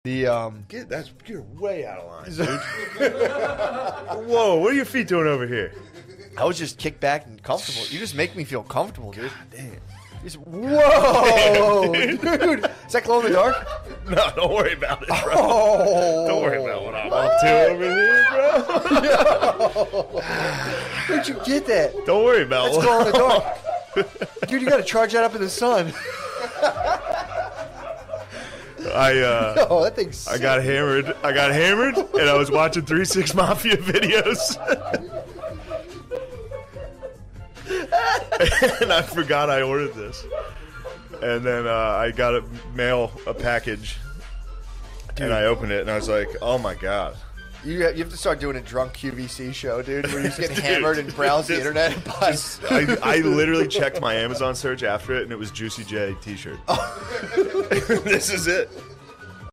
You're way out of line, dude. Whoa, what are your feet doing over here? I was just kicked back and comfortable. You just make me feel comfortable, dude. Damn. Whoa, dude. Is that glow in the dark? No, don't worry about it, bro. Oh. Don't worry about what I'm up to over here, bro. Where'd you get that? Don't worry about That's glow in the dark. Dude, you got to charge that up in the sun. That thing's sick. I got hammered, and I was watching 3 6 Mafia videos. And I forgot I ordered this. And then I got a package. Dude. And I opened it, and I was like, oh, my God. You have to start doing a drunk QVC show, dude, where you just get hammered and browse the internet and buy. I literally checked my Amazon search after it, and it was Juicy J t-shirt. Oh. This is it.